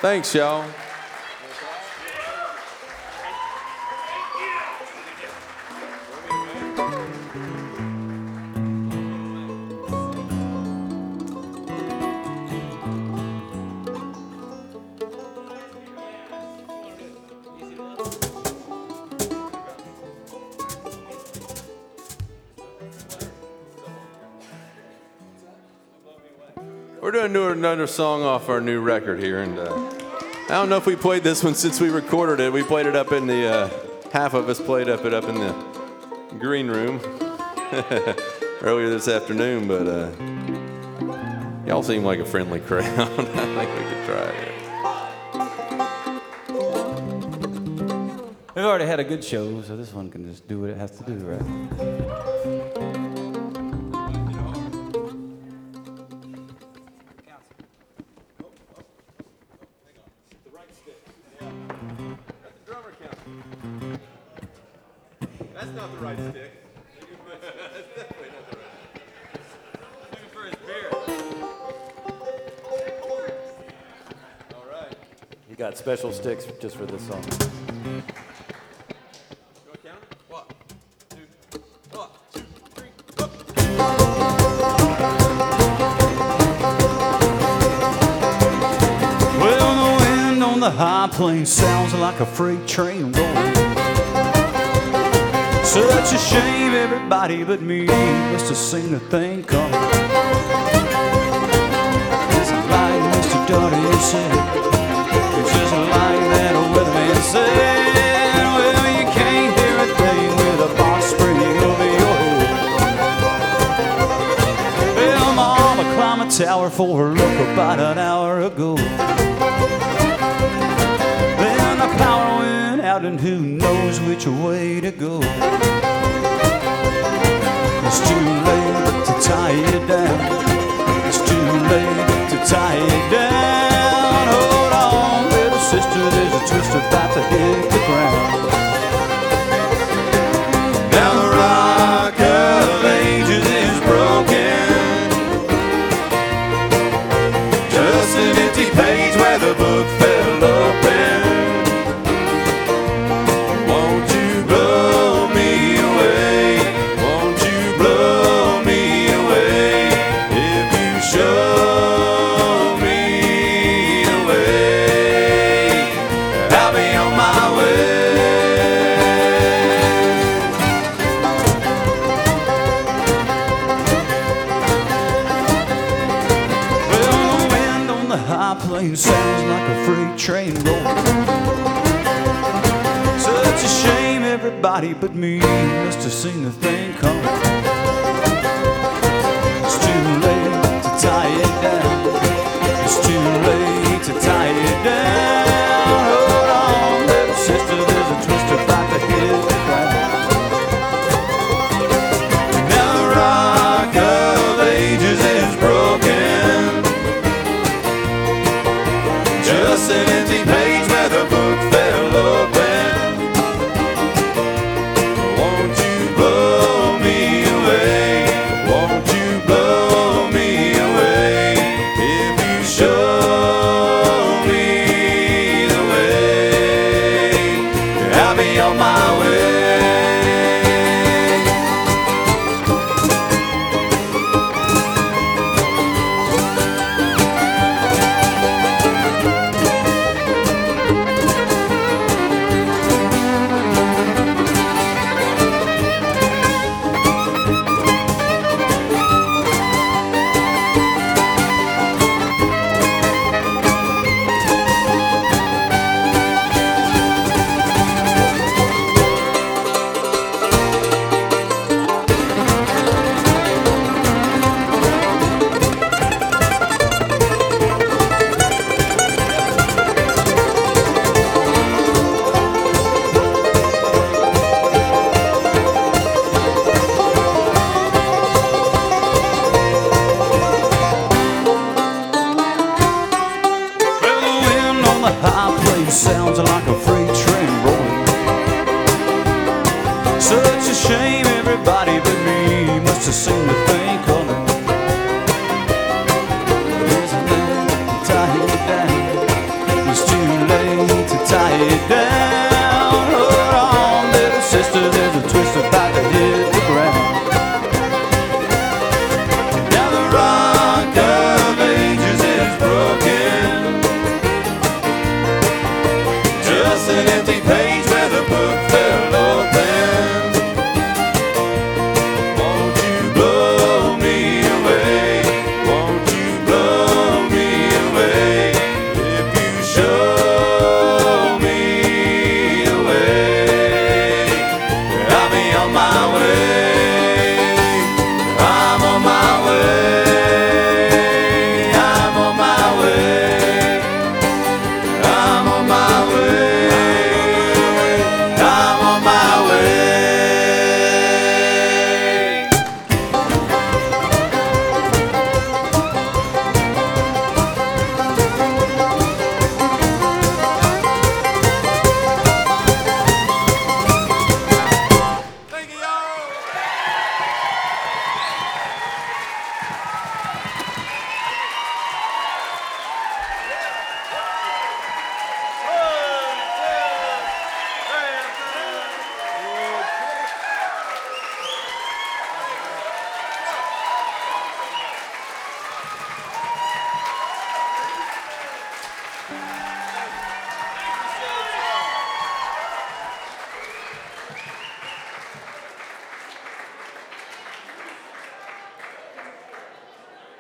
Thanks, y'all. We're doing another song off our new record here, and I don't know if we played this one since we recorded it. We played it up in the, half of us played it up in the green room earlier this afternoon, but y'all seem like a friendly crowd. I think we could try it. We've already had a good show, so this one can just do what it has to do, right? That's not the right stick. That's definitely not the right stick. Looking for his beard. All right. He got special sticks just for this song. You want to count it? 1, 2, 1, 2, 3, go. Well, the wind on the high plains sounds like a freight train rolling. Such a shame everybody but me has to sing the thing coming. It's like Mr. Dudley said, it's just like that weatherman said. Well, you can't hear a thing with a box spring over your head. Well, Mama climbed a tower for her look about an hour ago. Then the power went out and who knows which way to go. It's too late to tie you down. It's too late to tie you down. Hold on, little sister, there's a twist about to hit the ground. Now the rock of ages is broken. Just an empty page where the book fell open. Won't you blow me away? Won't you blow me away? If you show me the way, I'll be on my way. Well, the wind on the high plains sounds like a freight train rolling. Such a shame everybody but me has to sing the thing coming.